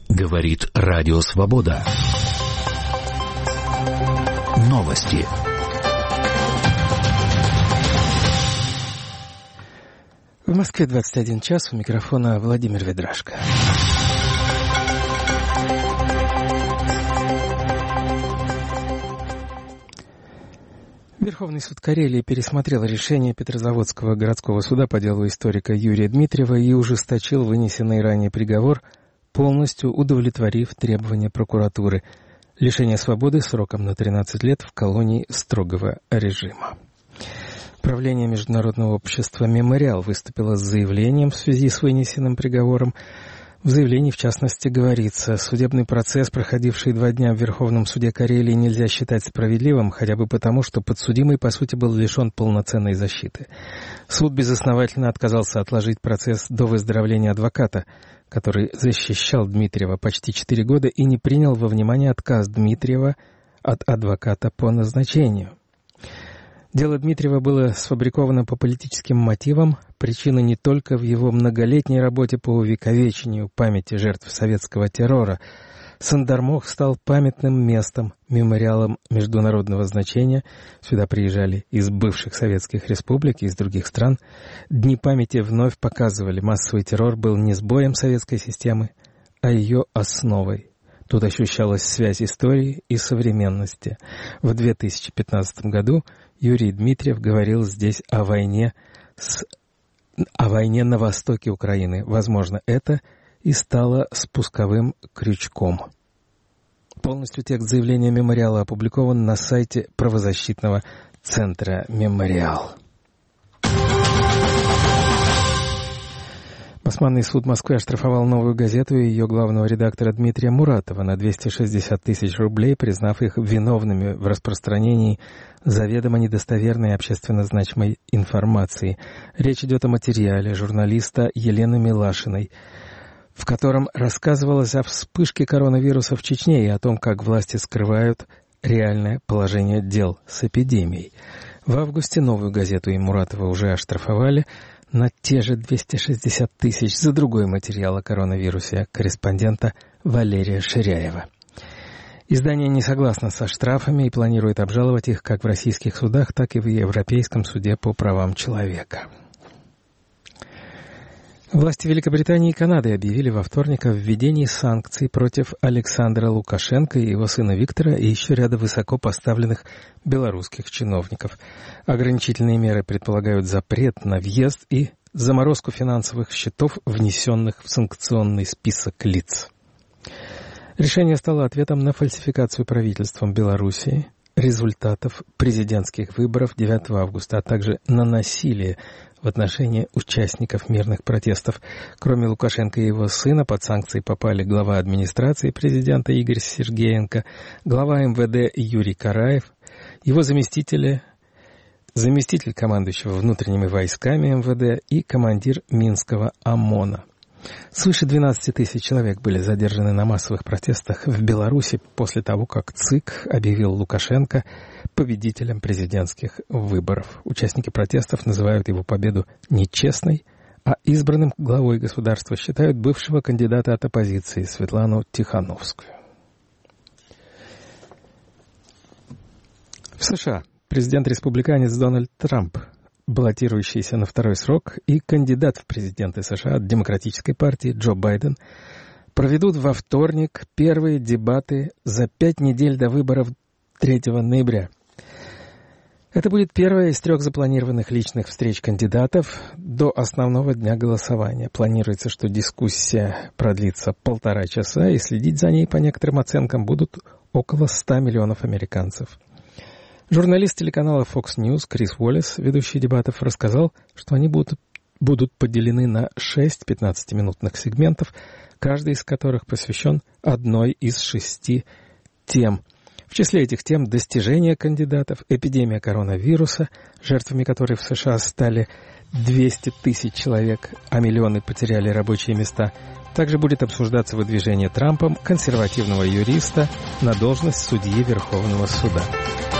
Говорит Радио Свобода. Новости. В Москве 21 час. У микрофона Владимир Ведрашко. Верховный суд Карелии пересмотрел решение Петрозаводского городского суда по делу историка Юрия Дмитриева и ужесточил вынесенный ранее приговор, полностью удовлетворив требования прокуратуры. Лишение свободы сроком на 13 лет в колонии строгого режима. Правление Международного общества «Мемориал» выступило с заявлением в связи с вынесенным приговором. В заявлении, в частности, говорится, судебный процесс, проходивший 2 дня в Верховном суде Карелии, нельзя считать справедливым, хотя бы потому, что подсудимый, по сути, был лишен полноценной защиты. Суд безосновательно отказался отложить процесс до выздоровления адвоката, который защищал Дмитриева почти 4 года и не принял во внимание отказ Дмитриева от адвоката по назначению. Дело Дмитриева было сфабриковано по политическим мотивам. Причина не только в его многолетней работе по увековечению памяти жертв советского террора. Сандармох стал памятным местом, мемориалом международного значения. Сюда приезжали из бывших советских республик и из других стран. Дни памяти вновь показывали, массовый террор был не сбоем советской системы, а ее основой. Тут ощущалась связь истории и современности. В 2015 году Юрий Дмитриев говорил здесь о войне на востоке Украины. Возможно, это и стало спусковым крючком. Полностью текст заявления «Мемориала» опубликован на сайте правозащитного центра «Мемориал». Басманный суд Москвы оштрафовал «Новую газету» и ее главного редактора Дмитрия Муратова на 260 тысяч рублей, признав их виновными в распространении заведомо недостоверной и общественно значимой информации. Речь идет о материале журналиста Елены Милашиной, в котором рассказывалось о вспышке коронавируса в Чечне и о том, как власти скрывают реальное положение дел с эпидемией. В августе «Новую газету» и Муратова уже оштрафовали на те же 260 тысяч за другой материал о коронавирусе корреспондента Валерия Ширяева. Издание не согласно со штрафами и планирует обжаловать их как в российских судах, так и в Европейском суде по правам человека. Власти Великобритании и Канады объявили во вторник о введении санкций против Александра Лукашенко и его сына Виктора и еще ряда высоко поставленных белорусских чиновников. Ограничительные меры предполагают запрет на въезд и заморозку финансовых счетов, внесенных в санкционный список лиц. Решение стало ответом на фальсификацию правительством Белоруссии результатов президентских выборов 9 августа, а также на насилие в отношении участников мирных протестов. Кроме Лукашенко и его сына, под санкции попали глава администрации президента Игорь Сергеенко, глава МВД Юрий Караев, его заместитель командующего внутренними войсками МВД и командир Минского ОМОНа. Свыше 12 тысяч человек были задержаны на массовых протестах в Беларуси после того, как ЦИК объявил Лукашенко победителем президентских выборов. Участники протестов называют его победу нечестной, а избранным главой государства считают бывшего кандидата от оппозиции Светлану Тихановскую. В США президент-республиканец Дональд Трамп, баллотирующийся на второй срок, и кандидат в президенты США от Демократической партии Джо Байден проведут во вторник первые дебаты за 5 недель до выборов 3 ноября. Это будет первая из 3 запланированных личных встреч кандидатов до основного дня голосования. Планируется, что дискуссия продлится 1,5 часа, и следить за ней, по некоторым оценкам, будут около 100 миллионов американцев. Журналист телеканала Fox News Крис Уоллес, ведущий дебатов, рассказал, что они будут поделены на 6 15-минутных сегментов, каждый из которых посвящен одной из 6 тем. В числе этих тем достижения кандидатов, эпидемия коронавируса, жертвами которой в США стали 200 тысяч человек, а миллионы потеряли рабочие места. Также будет обсуждаться выдвижение Трампом консервативного юриста на должность судьи Верховного суда.